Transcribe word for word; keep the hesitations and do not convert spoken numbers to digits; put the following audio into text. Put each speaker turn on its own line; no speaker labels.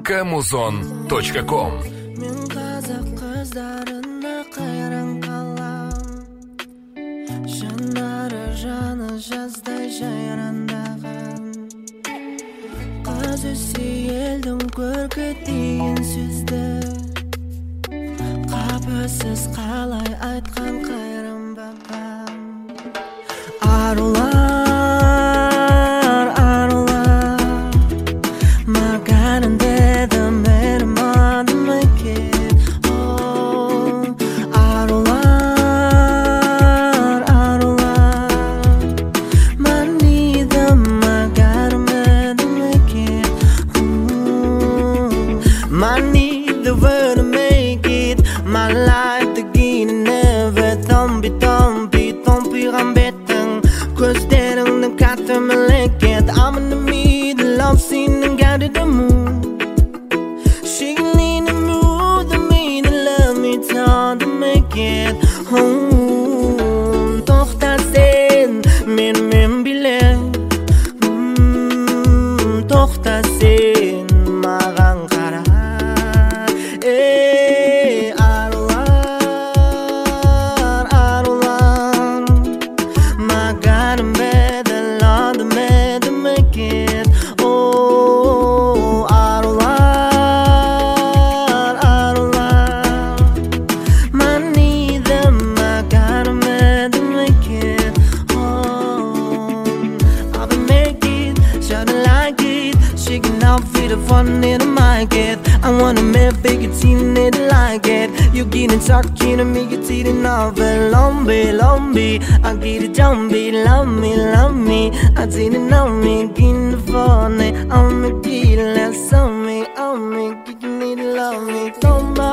камузон точка ком.
Мен қазақ қыздарына қайран қалам, жанары жаны жаздай жайрандаған. Қыз өссе елдің көркі деген сөзді қапысыз қалай айтқан қайран бабам. Арулар, арулар, маған үндеді менің адым екен. Арулар, арулар, маниді маған үндім екен. Маниді вөрі make it my life again and never. Tombi, tombi, tombiған беттің көздеріңнің қатты мелекет. I'm in the middle of seeing God in the moon. Shaking in the mood, the mean love me time to make it home. Тоқта сен, мен мен біле. Тоқта сен, маған қара. Ей, арулар, арулар, маған бедел адым едім екен. О, арулар, арулар, маниді маған едім екен. I've been make it, shawty like it, shaking out for the fun in the market. I wanna make big team it like it. You get it talking to me, get it enough. Lombi, lombi, I get it jumpy, love me, love me. I didn't know me, getting the fun. I'm a kid, let's me, I'm a kid, need love me. Come on.